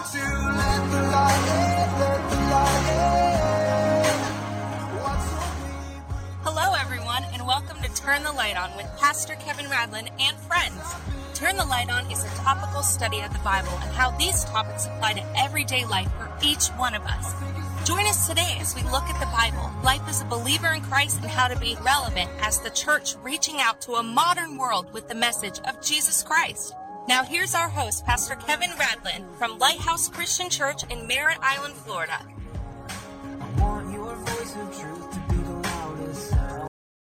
to let the light in, let the light in. Hello, everyone, and welcome to Turn the Light On with Pastor Kevin Radlin and friends. Turn the Light On is a topical study of the Bible and how these topics apply to everyday life for each one of us. Join us today as we look at the Bible, life as a believer in Christ, and how to be relevant as the church reaching out to a modern world with the message of Jesus Christ. Now here's our host, Pastor Kevin Radlin from Lighthouse Christian Church in Merritt Island, Florida. I want your voice of truth to be the loudest sound.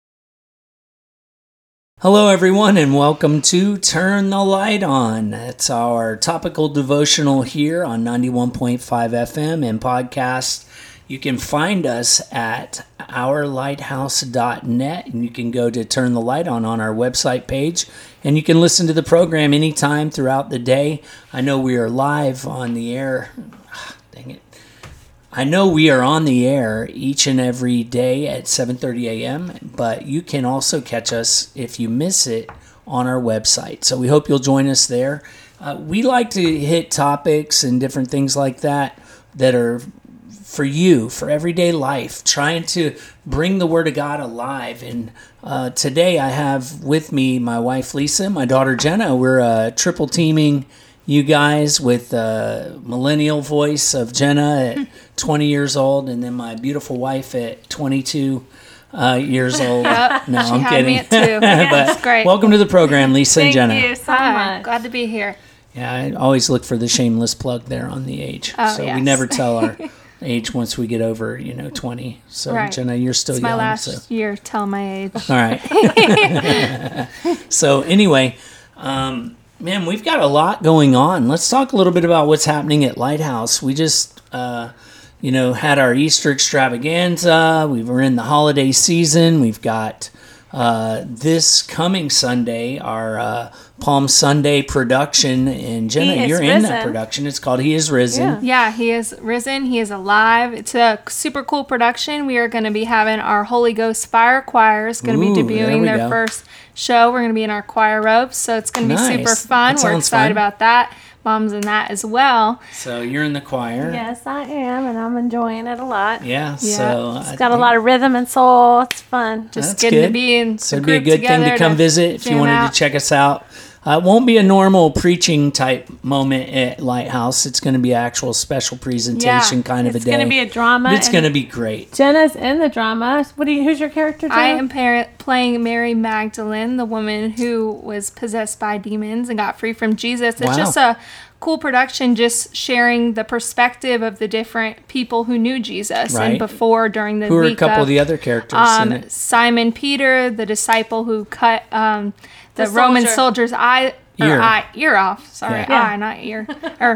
Hello, everyone, and welcome to Turn the Light On. It's our topical devotional here on 91.5 FM and podcast. You can find us at ourlighthouse.net, and you can go to Turn the Light On our website page, and you can listen to the program anytime throughout the day. I know we are live on the air. Dang it. I know we are on the air each and every day at 7:30 a.m., but you can also catch us if you miss it on our website. So we hope you'll join us there. We like to hit topics and different things like that are for you, for everyday life, trying to bring the Word of God alive. And today I have with me my wife, Lisa, my daughter, Jenna. We're triple teaming you guys with millennial voice of Jenna at 20 years old, and then my beautiful wife at 22 years old. Yep, No, she I'm had kidding. me at 2. Yeah, that's great. Welcome to the program, Lisa and Jenna. Thank you so much. Glad to be here. Yeah, I always look for the shameless plug there on the age. Oh, so yes. we never tell our age once we get over, 20. So Right. Jenna, you're still It's young. my last So. year telling my age. All right. So anyway, man, we've got a lot going on. Let's talk a little bit about what's happening at Lighthouse. We just, had our Easter extravaganza. We were in the holiday season. We've got this coming Sunday, our Palm Sunday production. And Jenna, you're in that production. It's called He Is Risen. Yeah, he is risen. He is alive. It's a super cool production. We are going to be having our Holy Ghost Fire Choir is going to be debuting their first show. We're going to be in our choir robes, so it's going to be super fun. We're excited about that. Mom's in that as well. So you're in the choir. Yes, I am, and I'm enjoying it a lot. Yeah. So it's got a lot of rhythm and soul. It's fun. Just getting to be in So it'd be a good thing to come visit if you wanted to check us out. It won't be a normal preaching type moment at Lighthouse. It's going to be an actual special presentation kind of a day. It's going to be a drama. It's going to be great. Jenna's in the drama. Who's your character, Jenna? I am playing Mary Magdalene, the woman who was possessed by demons and got free from Jesus. It's just a cool production, just sharing the perspective of the different people who knew Jesus and before, during the week. Who are a couple of the other characters in it? Simon Peter, the disciple who cut the Roman soldier's ear off. Sorry, eye, not ear.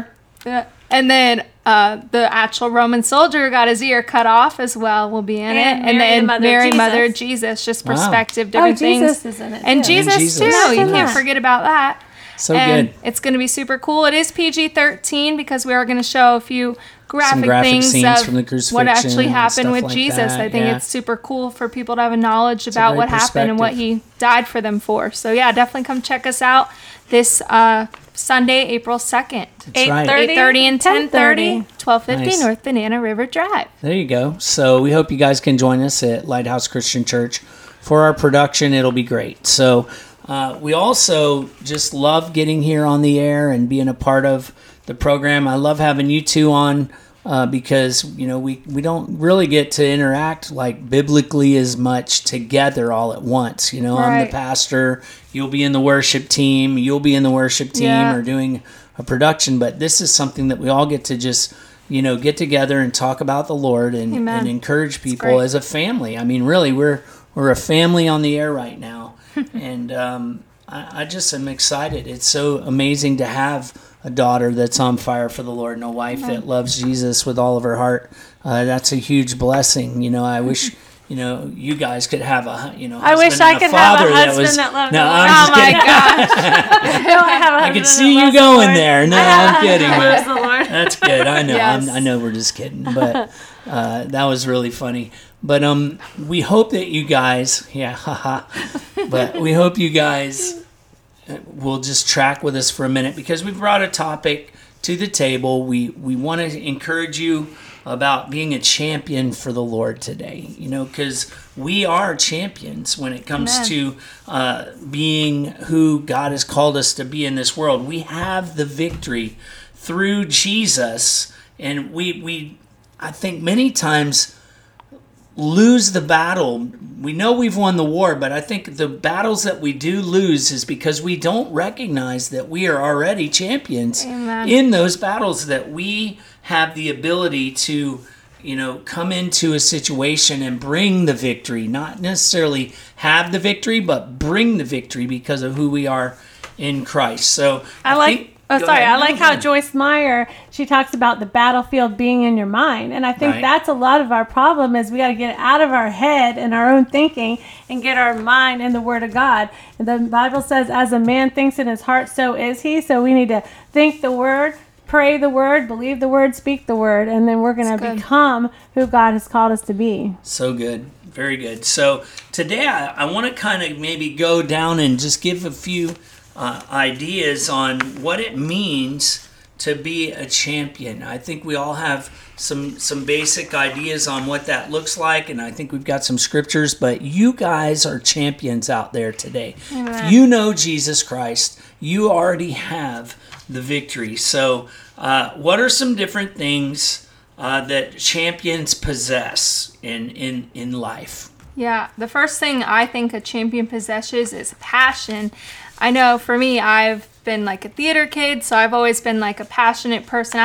And then the actual Roman soldier got his ear cut off as well. Will be in it, and then Mary, Mother of Jesus, just perspective, different things. Jesus is in it, and Jesus too. You can't forget about that. So good. It's going to be super cool. It is PG-13 because we are going to show a few graphic things scenes from the of what actually happened with like Jesus. that. I think it's super cool for people to have a knowledge about what happened and what he died for them for. So yeah, definitely come check us out this Sunday, April 2nd. 8:30 and 10:30, 1250 North Banana River Drive. There you go. So we hope you guys can join us at Lighthouse Christian Church for our production. It'll be great. So we also just love getting here on the air and being a part of the program. I love having you two on because, we don't really get to interact like biblically as much together all at once. I'm the pastor. You'll be in the worship team. You'll be in the worship team or doing a production. But this is something that we all get to just, get together and talk about the Lord and encourage people as a family. I mean, really, we're a family on the air right now. And I just am excited. It's so amazing to have a daughter that's on fire for the Lord and a wife that loves Jesus with all of her heart. That's a huge blessing. I wish, you guys could have a, I wish I could have a husband that loved the Lord. I'm just kidding. Gosh. I could see you going there. No, I'm kidding. Loves the Lord. That's good. I know. Yes. I know we're just kidding, but that was really funny. But we hope that you guys, but we hope you guys will just track with us for a minute because we brought a topic to the table. We want to encourage you about being a champion for the Lord today, because we are champions when it comes to being who God has called us to be in this world. We have the victory through Jesus, and we I think many times lose the battle. We know we've won the war, but I think the battles that we do lose is because we don't recognize that we are already champions in those battles, that we have the ability to, come into a situation and bring the victory, not necessarily have the victory, but bring the victory because of who we are in Christ. So I like how Joyce Meyer, she talks about the battlefield being in your mind. And I think that's a lot of our problem is we got to get out of our head and our own thinking and get our mind in the Word of God. And the Bible says, as a man thinks in his heart, so is he. So we need to think the Word, pray the Word, believe the Word, speak the Word, and then we're going to become who God has called us to be. So good. Very good. So today I want to kind of maybe go down and just give a few ideas on what it means to be a champion. I think we all have some basic ideas on what that looks like, and I think we've got some scriptures, but you guys are champions out there today. Amen. If you know Jesus Christ, you already have the victory. So what are some different things that champions possess in life? Yeah, the first thing I think a champion possesses is passion. I know for me, I've been like a theater kid, so I've always been like a passionate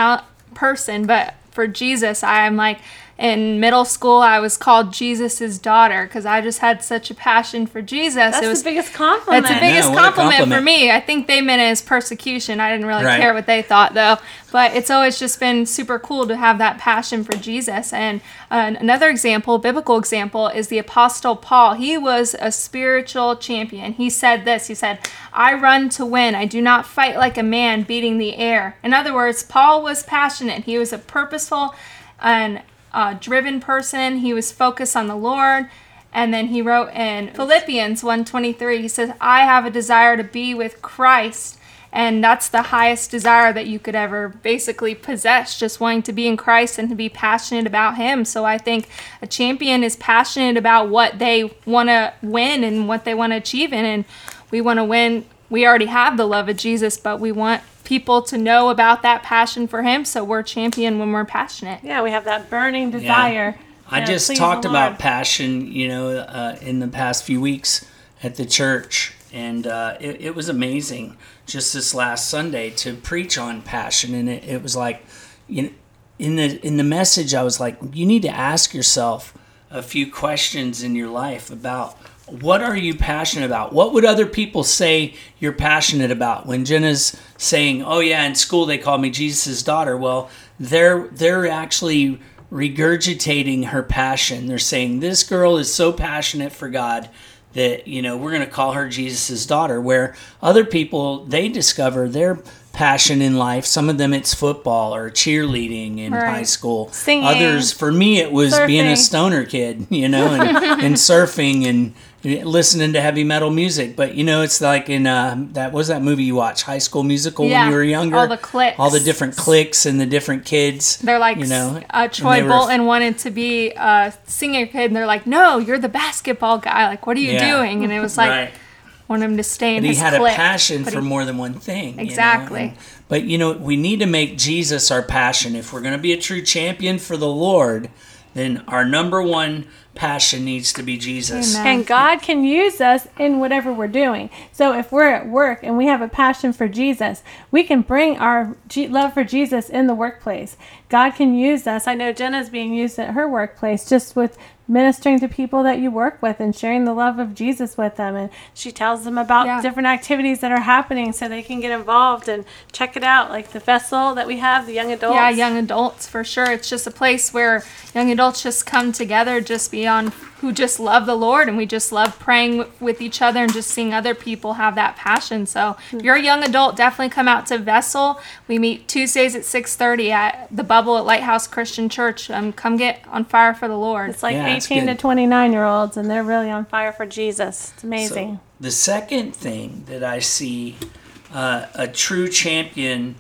person, but for Jesus, I'm like, in middle school, I was called Jesus's daughter because I just had such a passion for Jesus. That's the biggest compliment. It's the biggest compliment for me. I think they meant it as persecution. I didn't really care what they thought, though. But it's always just been super cool to have that passion for Jesus. And another example, biblical example, is the Apostle Paul. He was a spiritual champion. He said this. He said, I run to win. I do not fight like a man beating the air. In other words, Paul was passionate. He was a purposeful and driven person. He was focused on the Lord. And then he wrote in Philippians 1:23, he says, I have a desire to be with Christ. And that's the highest desire that you could ever basically possess, just wanting to be in Christ and to be passionate about him. So I think a champion is passionate about what they want to win and what they want to achieve in. And we want to win. We already have the love of Jesus, but we want people to know about that passion for him, so we're champion when we're passionate. Yeah, we have that burning desire. I just talked about passion, in the past few weeks at the church, and it was amazing just this last Sunday to preach on passion, and it was like, in the message, I was like, you need to ask yourself a few questions in your life about what are you passionate about? What would other people say you're passionate about? When Jenna's saying, oh yeah, in school they called me Jesus' daughter. Well, they're actually regurgitating her passion. They're saying this girl is so passionate for God that, we're going to call her Jesus' daughter. Where other people, they discover their passion in life. Some of them it's football or cheerleading in high school. Singing. Others, for me, it was being a stoner kid, and surfing and listening to heavy metal music. But it's like in that was that movie you watched, High School Musical, when you were younger. All the cliques, all the different cliques and the different kids. They're like, Troy Bolton wanted to be a singer kid, and they're like, no, you're the basketball guy. Like, what are you doing? And it was like, want him to stay in his clique. He had a passion for more than one thing. Exactly. But we need to make Jesus our passion. If we're going to be a true champion for the Lord, then our number one passion needs to be Jesus. Amen. And God can use us in whatever we're doing. So if we're at work and we have a passion for Jesus, we can bring our love for Jesus in the workplace. God can use us. I know Jenna's being used at her workplace just with ministering to people that you work with and sharing the love of Jesus with them. And she tells them about different activities that are happening so they can get involved and check it out, like the festival that we have, the young adults. Yeah, young adults, for sure. It's just a place where young adults just come together, just beyond who just love the Lord, and we just love praying with each other and just seeing other people have that passion. So if you're a young adult, definitely come out to Vessel. We meet Tuesdays at 6:30 at the Bubble at Lighthouse Christian Church. Come get on fire for the Lord. It's like 18 to 29-year-olds, and they're really on fire for Jesus. It's amazing. So the second thing that I see a true champion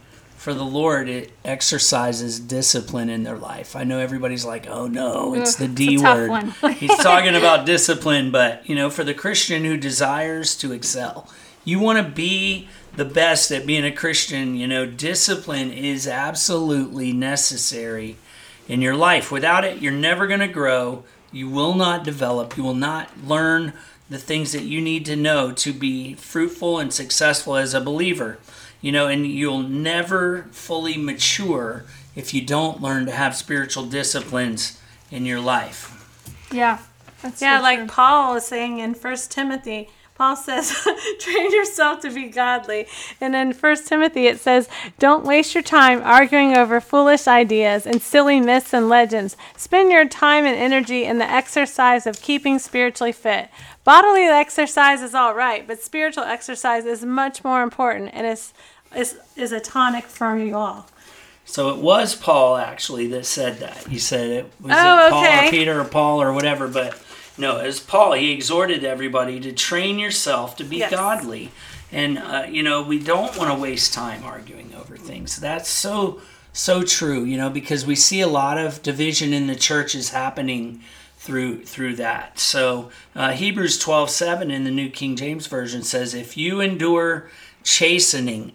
for the Lord, it exercises discipline in their life. I know everybody's like, oh no, it's the D word. He's talking about discipline, but for the Christian who desires to excel, you want to be the best at being a Christian. Discipline is absolutely necessary in your life. Without it, you're never going to grow. You will not develop. You will not learn the things that you need to know to be fruitful and successful as a believer. And you'll never fully mature if you don't learn to have spiritual disciplines in your life. Yeah. That's so like true. Paul is saying in 1 Timothy, Paul says, train yourself to be godly. And in 1 Timothy it says, don't waste your time arguing over foolish ideas and silly myths and legends. Spend your time and energy in the exercise of keeping spiritually fit. Bodily exercise is all right, but spiritual exercise is much more important and is a tonic for you all. So it was Paul actually that said that. He said it was Paul or Peter or Paul or whatever, but no, it was Paul. He exhorted everybody to train yourself to be godly. And, we don't want to waste time arguing over things. That's so true, because we see a lot of division in the churches happening through that. So Hebrews 12:7 in the New King James Version says, if you endure chastening,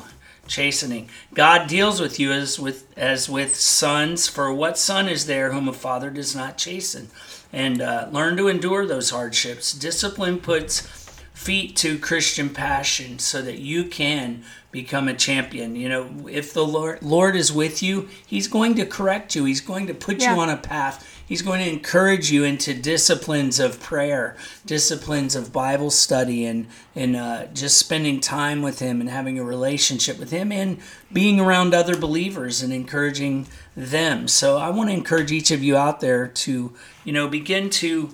God deals with you as with sons. For what son is there whom a father does not chasten? And learn to endure those hardships. Discipline puts feet to Christian passion so that you can become a champion. If the Lord is with you, He's going to correct you. He's going to put you on a path. He's going to encourage you into disciplines of prayer, disciplines of Bible study, and just spending time with Him and having a relationship with Him and being around other believers and encouraging them. So I want to encourage each of you out there to, begin to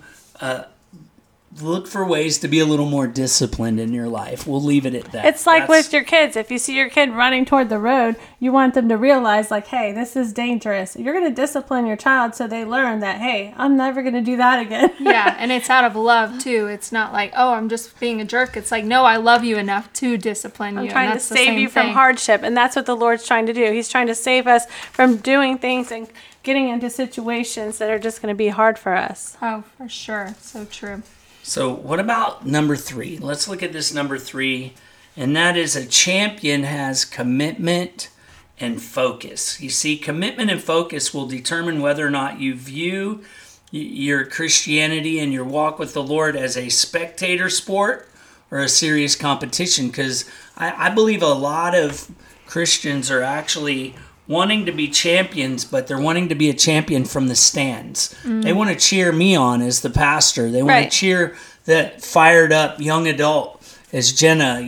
look for ways to be a little more disciplined in your life. We'll leave it at that. It's like with your kids. If you see your kid running toward the road, you want them to realize, like, hey, this is dangerous. You're going to discipline your child so they learn that, hey, I'm never going to do that again. Yeah, and it's out of love, too. It's not like, oh, I'm just being a jerk. It's like, no, I love you enough to discipline you. I'm trying to save you from hardship, and that's what the Lord's trying to do. He's trying to save us from doing things and getting into situations that are just going to be hard for us. Oh, for sure. So true. So what about number 3? Let's look at this number 3, and that is a champion has commitment and focus. You see, commitment and focus will determine whether or not you view your Christianity and your walk with the Lord as a spectator sport or a serious competition, because I believe a lot of Christians are actually wanting to be champions, but they're wanting to be a champion from the stands. They want to cheer me on as the pastor. They want to cheer that fired up young adult as Jenna,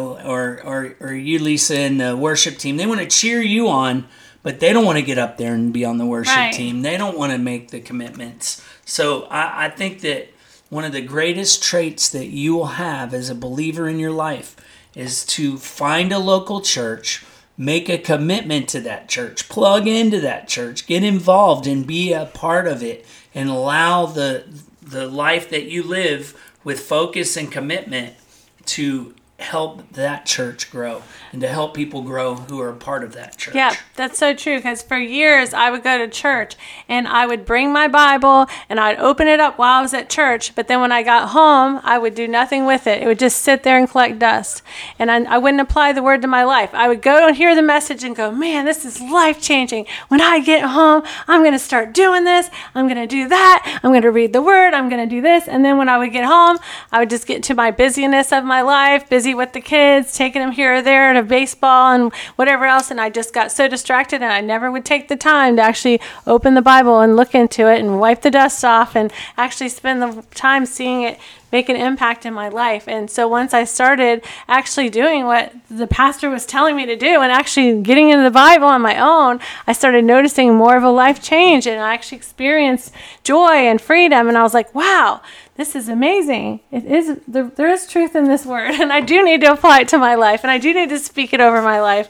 or you, Lisa, in the worship team. They want to cheer you on, but they don't want to get up there and be on the worship team. They don't want to make the commitments. So I think that one of the greatest traits that you will have as a believer in your life is to find a local church, make a commitment to that church, plug into that church, get involved and be a part of it, and allow the life that you live with focus and commitment to help that church grow and to help people grow who are a part of that church. Yeah, that's so true, because for years I would go to church and I would bring my Bible and I'd open it up while I was at church, but then when I got home, I would do nothing with it. It would just sit there and collect dust, and I wouldn't apply the word to my life. I would go and hear the message and go, man, this is life-changing. When I get home, I'm going to start doing this. I'm going to do that. I'm going to read the word. I'm going to do this. And then when I would get home, I would just get to my busyness of my life, busy with the kids, taking them here or there to baseball and whatever else, and I just got so distracted, and I never would take the time to actually open the Bible and look into it and wipe the dust off and actually spend the time seeing it make an impact in my life. And so once I started actually doing what the pastor was telling me to do and actually getting into the Bible on my own, I started noticing more of a life change, and I actually experienced joy and freedom, and I was like, wow, this is amazing. There is truth in this word, and I do need to apply it to my life, and I do need to speak it over my life.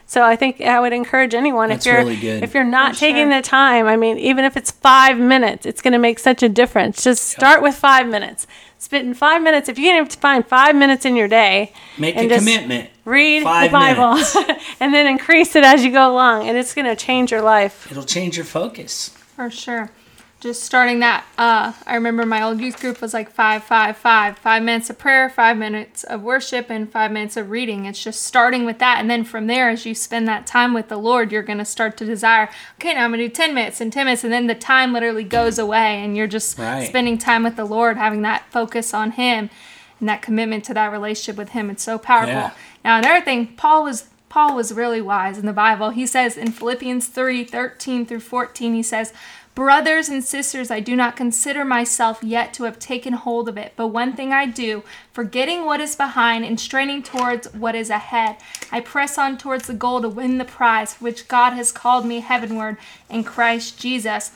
So I think I would encourage anyone, That's really good. if you're not taking the time, I mean, even if it's 5 minutes, it's going to make such a difference. Just start with 5 minutes. Spend 5 minutes. If you can find 5 minutes in your day, make a commitment. Read the Bible and then increase it as you go along, and it's going to change your life. It'll change your focus. For sure. Just starting that, I remember my old youth group was like 5, 5, 5. 5 minutes of prayer, 5 minutes of worship, and 5 minutes of reading. It's just starting with that. And then from there, as you spend that time with the Lord, you're going to start to desire, okay, now I'm going to do 10 minutes and 10 minutes. And then the time literally goes away. And you're just spending time with the Lord, having that focus on Him and that commitment to that relationship with Him. It's so powerful. Yeah. Now, another thing, Paul was really wise in the Bible. He says in Philippians 3:13 through 14, he says, "Brothers and sisters, I do not consider myself yet to have taken hold of it, but one thing I do, forgetting what is behind and straining towards what is ahead, I press on towards the goal to win the prize for which God has called me heavenward in Christ Jesus."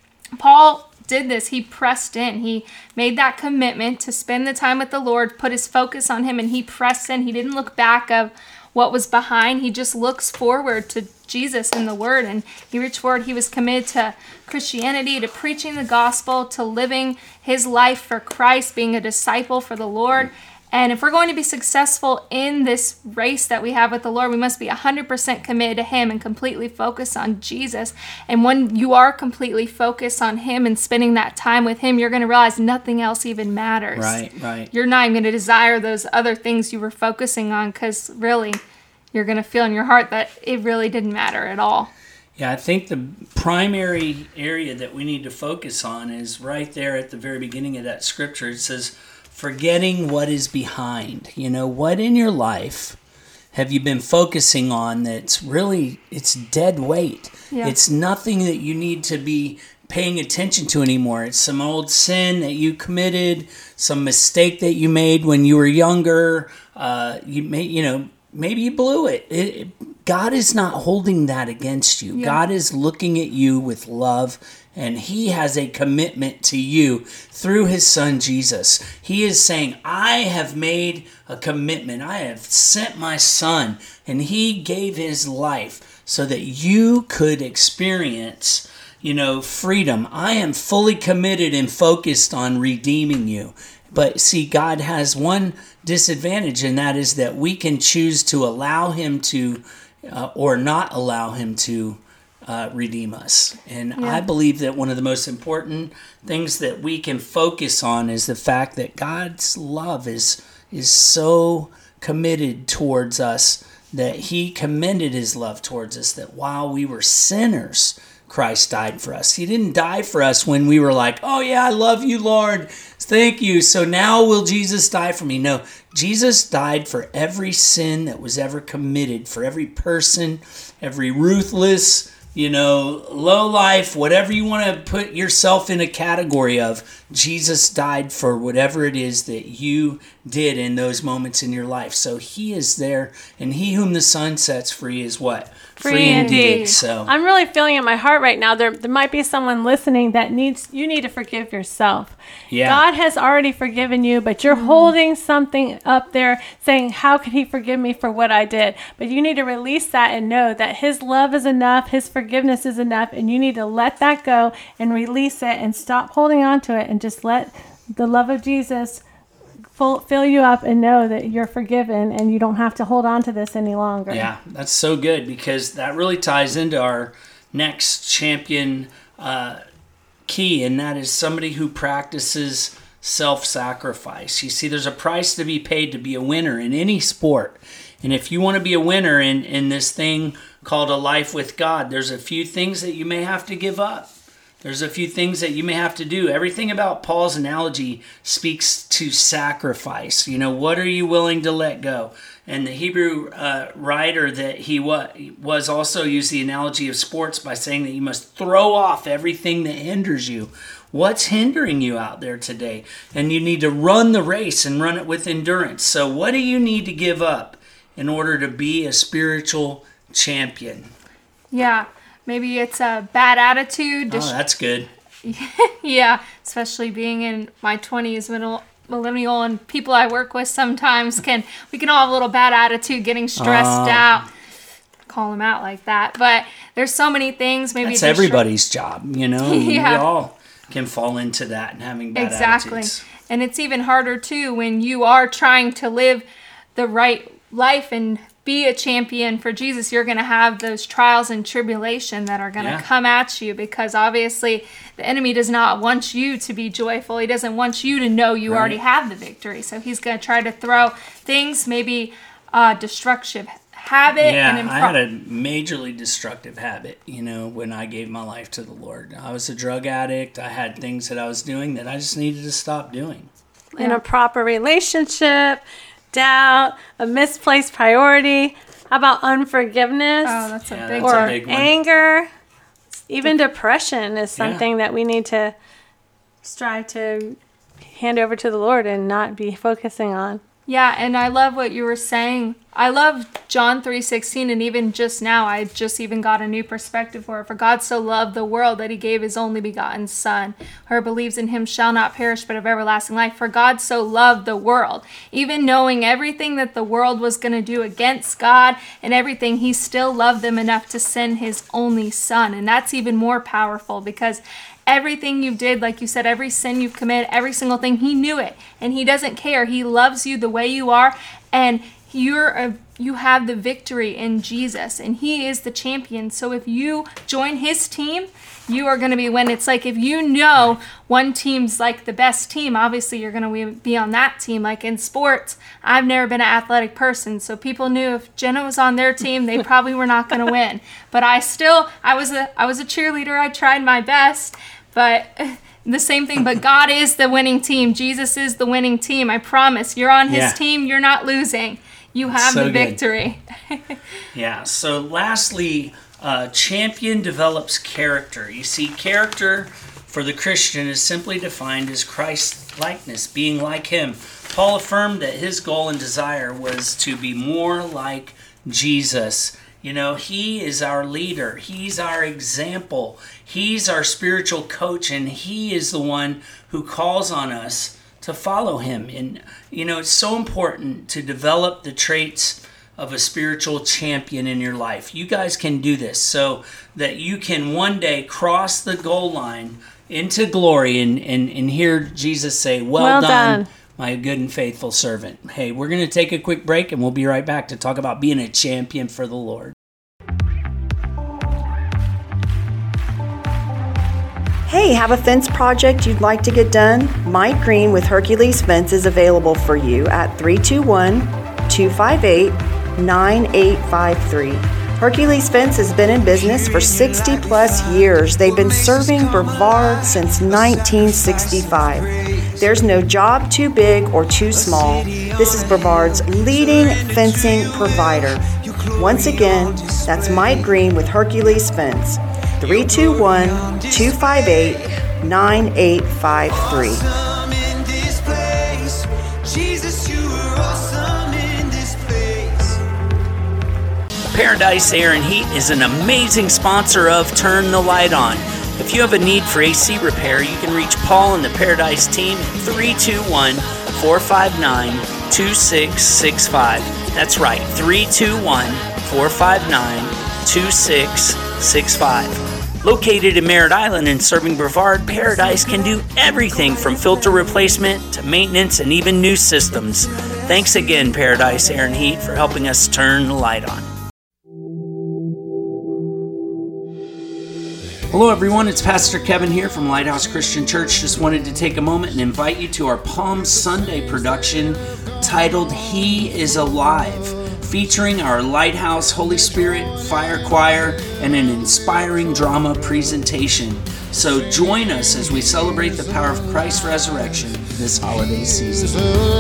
Paul did this. He pressed in. He made that commitment to spend the time with the Lord, put his focus on Him, and he pressed in. He didn't look back of what was behind. He just looks forward to Jesus in the Word, and he reached forward. He was committed to Christianity, to preaching the gospel, to living his life for Christ, being a disciple for the Lord. And if we're going to be successful in this race that we have with the Lord, we must be 100% committed to Him and completely focused on Jesus. And when you are completely focused on Him and spending that time with Him, you're going to realize nothing else even matters. Right. You're not even going to desire those other things you were focusing on, because really, you're going to feel in your heart that it really didn't matter at all. Yeah, I think the primary area that we need to focus on is right there at the very beginning of that scripture. It says, forgetting what is behind. You know, what in your life have you been focusing on that's really, it's dead weight. Yeah. It's nothing that you need to be paying attention to anymore. It's some old sin that you committed, some mistake that you made when you were younger. Maybe you blew it. God is not holding that against you. Yeah. God is looking at you with love, and He has a commitment to you through His Son, Jesus. He is saying, I have made a commitment. I have sent my Son, and He gave His life so that you could experience, freedom. I am fully committed and focused on redeeming you. But see, God has one disadvantage, and that is that we can choose to allow Him to or not allow Him to redeem us. And I believe that one of the most important things that we can focus on is the fact that God's love is so committed towards us, that He commended His love towards us, that while we were sinners, Christ died for us. He didn't die for us when we were like, oh yeah, I love you, Lord. Thank you. So now will Jesus die for me? No, Jesus died for every sin that was ever committed, for every person, every ruthless, low life, whatever you want to put yourself in a category of. Jesus died for whatever it is that you did in those moments in your life. So He is there, and He whom the Son sets free is what? Free indeed. So I'm really feeling in my heart right now, there might be someone listening that you need to forgive yourself. Yeah. God has already forgiven you, but you're holding something up there saying, how could He forgive me for what I did? But you need to release that and know that His love is enough, His forgiveness is enough, and you need to let that go and release it and stop holding on to it and just let the love of Jesus fill you up and know that you're forgiven and you don't have to hold on to this any longer. Yeah, that's so good, because that really ties into our next champion key, and that is somebody who practices self-sacrifice. You see, there's a price to be paid to be a winner in any sport. And if you want to be a winner in this thing called a life with God, there's a few things that you may have to give up. There's a few things that you may have to do. Everything about Paul's analogy speaks to sacrifice. What are you willing to let go? And the Hebrew writer that he was also used the analogy of sports by saying that you must throw off everything that hinders you. What's hindering you out there today? And you need to run the race and run it with endurance. So what do you need to give up in order to be a spiritual champion? Yeah. Maybe it's a bad attitude. Oh, that's good. Yeah, especially being in my 20s, millennial, and people I work with sometimes we can all have a little bad attitude, getting stressed out, call him out like that. But there's so many things. Maybe that's everybody's job, you know. Yeah. We all can fall into that and having bad attitudes. And it's even harder too when you are trying to live the right life and be a champion for Jesus. You're going to have those trials and tribulation that are going to come at you, because obviously the enemy does not want you to be joyful. He doesn't want you to know you already have the victory. So he's going to try to throw things, maybe destructive habit. Yeah, I had a majorly destructive habit, you know, when I gave my life to the Lord. I was a drug addict. I had things that I was doing that I just needed to stop doing. In a proper relationship, doubt, a misplaced priority. How about unforgiveness? Oh, that's a big one. Or a big one. anger. Even depression is something that we need to strive to hand over to the Lord and not be focusing on. Yeah, and I love what you were saying. I love John 3:16, and even just now, I just even got a new perspective for it. For God so loved the world that he gave his only begotten Son. Whoever believes in him shall not perish, but have everlasting life. For God so loved the world. Even knowing everything that the world was going to do against God and everything, he still loved them enough to send his only Son. And that's even more powerful, because everything you did, like you said, every sin you've committed, every single thing, he knew it. And he doesn't care. He loves you the way you are. And you have the victory in Jesus, and he is the champion. So if you join his team, you are going to be winning. It's like if you know one team's like the best team, obviously you're going to be on that team. Like in sports, I've never been an athletic person, so people knew if Jenna was on their team, they probably were not going to win. But I was a cheerleader. I tried my best, but the same thing. But God is the winning team. Jesus is the winning team. I promise. You're on his team. You're not losing. You have the victory. Yeah. So lastly, champion develops character. You see, character for the Christian is simply defined as Christ-likeness, being like him. Paul affirmed that his goal and desire was to be more like Jesus. You know, he is our leader. He's our example. He's our spiritual coach, and he is the one who calls on us to follow him. And, you know, it's so important to develop the traits of a spiritual champion in your life. You guys can do this so that you can one day cross the goal line into glory and hear Jesus say, well done, my good and faithful servant. Hey, we're going to take a quick break, and we'll be right back to talk about being a champion for the Lord. Hey, have a fence project you'd like to get done? Mike Green with Hercules Fence is available for you at 321-258-9853. Hercules Fence has been in business for 60 plus years. They've been serving Brevard since 1965. There's no job too big or too small. This is Brevard's leading fencing provider. Once again, that's Mike Green with Hercules Fence. 321-258-9853. Paradise Air and Heat is an amazing sponsor of Turn the Light On. If you have a need for AC repair, you can reach Paul and the Paradise team at 321-459-2665. That's right, 321-459-2665. Located in Merritt Island and serving Brevard, Paradise can do everything from filter replacement to maintenance and even new systems. Thanks again, Paradise Air and Heat, for helping us turn the light on. Hello everyone, it's Pastor Kevin here from Lighthouse Christian Church. Just wanted to take a moment and invite you to our Palm Sunday production titled He is Alive, featuring our Lighthouse Holy Spirit Fire Choir and an inspiring drama presentation. So join us as we celebrate the power of Christ's resurrection this holiday season.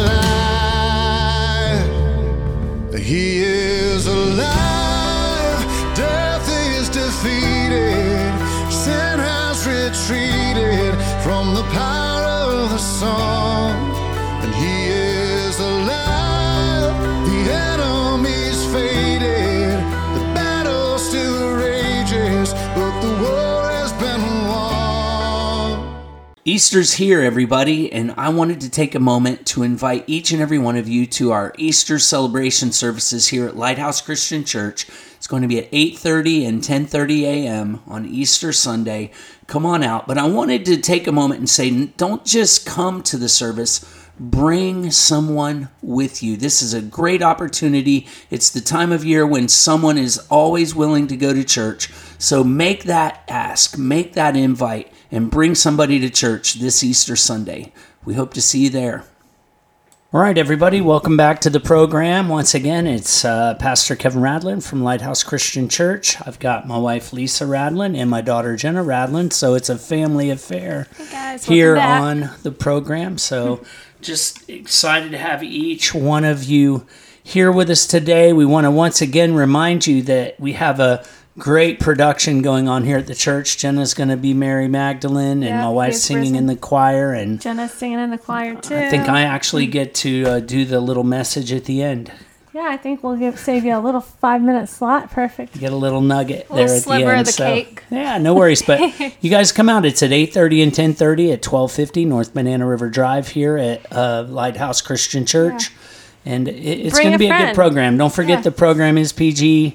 He is alive, death is defeated, sin has retreated from the power of the song, and he is alive, the enemy's faded, the battle still rages, but the war has been won. Easter's here, everybody, and I wanted to take a moment to invite each and every one of you to our Easter celebration services here at Lighthouse Christian Church. It's going to be at 8:30 and 10:30 a.m. on Easter Sunday. Come on out. But I wanted to take a moment and say, don't just come to the service. Bring someone with you. This is a great opportunity. It's the time of year when someone is always willing to go to church. So make that ask, make that invite, and bring somebody to church this Easter Sunday. We hope to see you there. All right, everybody, welcome back to the program. Once again, it's Pastor Kevin Radlin from Lighthouse Christian Church. I've got my wife, Lisa Radlin, and my daughter, Jenna Radlin. So it's a family affair here on the program. So just excited to have each one of you here with us today. We want to once again remind you that we have a great production going on here at the church. Jenna's going to be Mary Magdalene, and my wife's singing in the choir. And Jenna's singing in the choir, too. I think I actually get to do the little message at the end. Yeah, I think we'll save you a little 5-minute slot. Perfect. Get a little nugget there at the end. Sliver of the cake. Yeah, no worries. But you guys come out. It's at 8:30 and 10:30 at 1250 North Banana River Drive here at Lighthouse Christian Church. Yeah. And it's going to be a good program. Don't forget the program is PG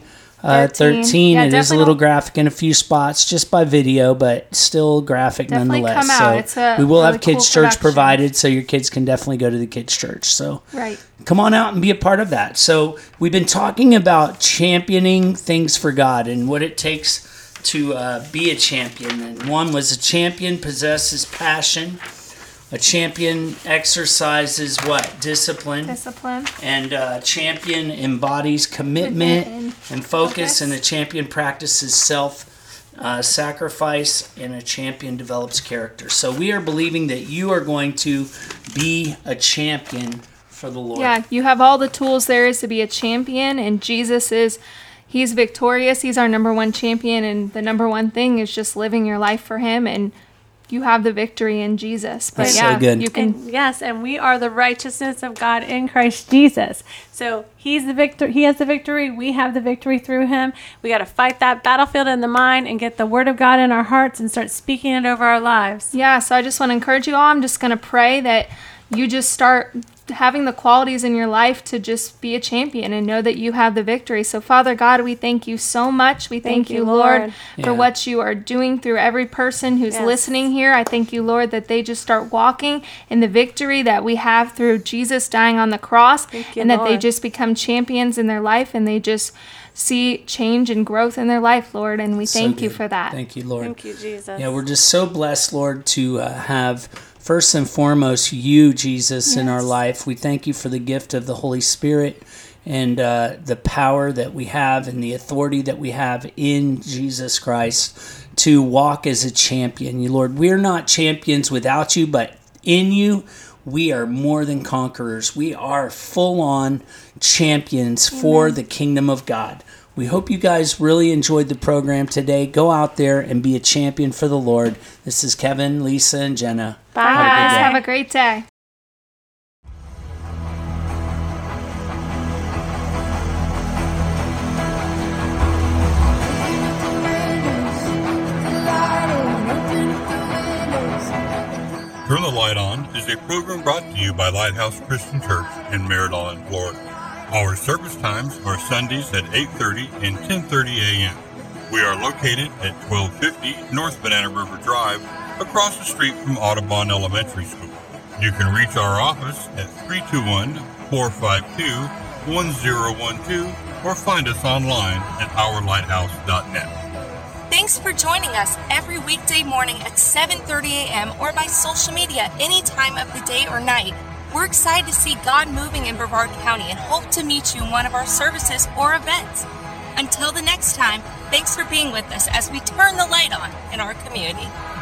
13. Yeah, it is a little graphic in a few spots, just by video, but still graphic nonetheless. Come out. So we will have kids' church provided, so your kids can definitely go to the kids' church. So come on out and be a part of that. So we've been talking about championing things for God and what it takes to be a champion. And one was a champion possesses passion. A champion exercises what? Discipline. And a champion embodies commitment and focus. And a champion practices self-sacrifice. And a champion develops character. So we are believing that you are going to be a champion for the Lord. Yeah, you have all the tools there is to be a champion. And Jesus He's victorious. He's our number one champion. And the number one thing is just living your life for Him. And you have the victory in Jesus. But that's so good. You can. And we are the righteousness of God in Christ Jesus. So He's the victor. He has the victory. We have the victory through Him. We got to fight that battlefield in the mind and get the Word of God in our hearts and start speaking it over our lives. Yeah. So I just want to encourage you all. I'm just going to pray that you just start having the qualities in your life to just be a champion and know that you have the victory. So Father God, we thank you so much. We thank you, Lord, for what you are doing through every person who's listening here. I thank you, Lord, that they just start walking in the victory that we have through Jesus dying on the cross, and that they just become champions in their life, and they just see change and growth in their life, Lord, and we thank you for that. Thank you, Lord. Thank you, Jesus. Yeah, we're just so blessed, Lord, to have first and foremost you, Jesus, in our life. We thank you for the gift of the Holy Spirit and the power that we have and the authority that we have in Jesus Christ to walk as a champion. You, Lord, we're not champions without you, but in you, we are more than conquerors. We are full-on champions for the kingdom of God. We hope you guys really enjoyed the program today. Go out there and be a champion for the Lord. This is Kevin, Lisa, and Jenna. Bye. Have a great day. Turn the Light On is a program brought to you by Lighthouse Christian Church in Merritt, Florida. Our service times are Sundays at 8:30 and 10:30 a.m. We are located at 1250 North Banana River Drive, across the street from Audubon Elementary School. You can reach our office at 321-452-1012 or find us online at ourlighthouse.net. Thanks for joining us every weekday morning at 7:30 a.m. or by social media any time of the day or night. We're excited to see God moving in Brevard County and hope to meet you in one of our services or events. Until the next time, thanks for being with us as we turn the light on in our community.